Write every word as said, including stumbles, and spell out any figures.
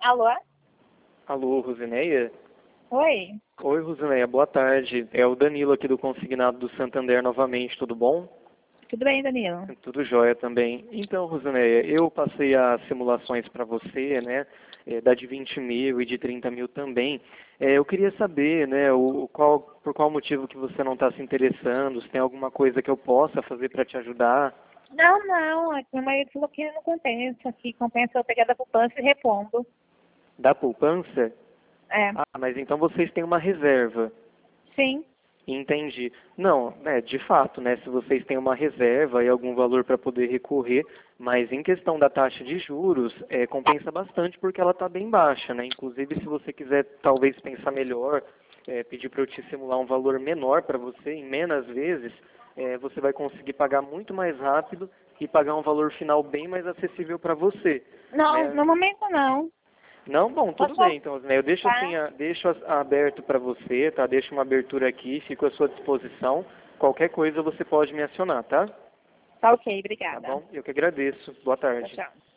Alô? Alô, Rosineia? Oi. Oi, Rosineia, boa tarde. É o Danilo aqui do Consignado do Santander novamente, tudo bom? Tudo bem, Danilo? Tudo jóia também. Então, Rosineia, eu passei as simulações para você, né, é, da de vinte mil e de trinta mil também. É, eu queria saber, né, o, qual, por qual motivo que você não está se interessando, se tem alguma coisa que eu possa fazer para te ajudar. Não, não. É que meu marido falou que não compensa, que compensa eu pegar da poupança e repondo. Da poupança? É. Ah, mas então vocês têm uma reserva. Sim. Entendi. Não, é, de fato, né, se vocês têm uma reserva e algum valor para poder recorrer, mas em questão da taxa de juros, é, compensa bastante porque ela está bem baixa, né? Inclusive, se você quiser talvez pensar melhor, é, pedir para eu te simular um valor menor para você, em menos vezes, é, você vai conseguir pagar muito mais rápido e pagar um valor final bem mais acessível para você, Não, né? no momento não. Não, bom, tudo Posso bem, então, né, eu deixo tá? assim, a- deixo as- aberto para você, tá? Deixo uma abertura aqui, fico à sua disposição. Qualquer coisa você pode me acionar, tá? Tá ok, Tá obrigada. bom? Eu que agradeço. Boa Tchau, tarde. tchau.